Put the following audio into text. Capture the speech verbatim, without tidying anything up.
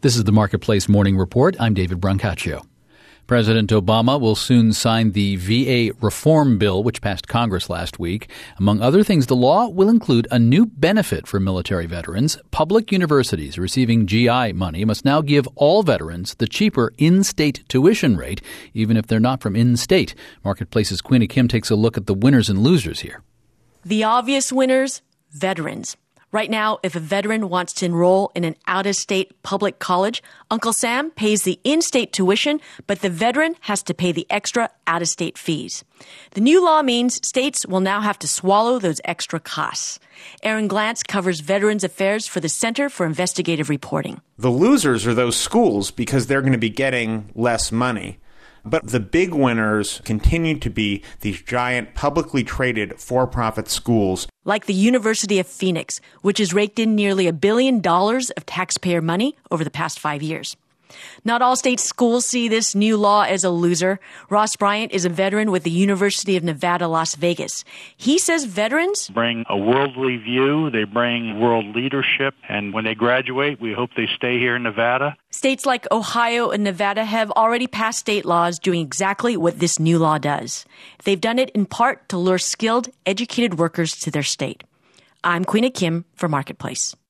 This is the Marketplace Morning Report. I'm David Brancaccio. President Obama will soon sign the V A reform bill, which passed Congress last week. Among other things, the law will include a new benefit for military veterans. Public universities receiving G I money must now give all veterans the cheaper in-state tuition rate, even if they're not from in-state. Marketplace's Queena Kim takes a look at the winners and losers here. The obvious winners, veterans. Right now, if a veteran wants to enroll in an out-of-state public college, Uncle Sam pays the in-state tuition, but the veteran has to pay the extra out-of-state fees. The new law means states will now have to swallow those extra costs. Aaron Glantz covers Veterans Affairs for the Center for Investigative Reporting. The losers are those schools because they're going to be getting less money. But the big winners continue to be these giant publicly traded for-profit schools. Like the University of Phoenix, which has raked in nearly a billion dollars of taxpayer money over the past five years. Not all state schools see this new law as a loser. Ross Bryant is a veteran with the University of Nevada, Las Vegas. He says veterans bring a worldly view, they bring world leadership, and when they graduate, we hope they stay here in Nevada. States like Ohio and Nevada have already passed state laws doing exactly what this new law does. They've done it in part to lure skilled, educated workers to their state. I'm Queena Kim for Marketplace.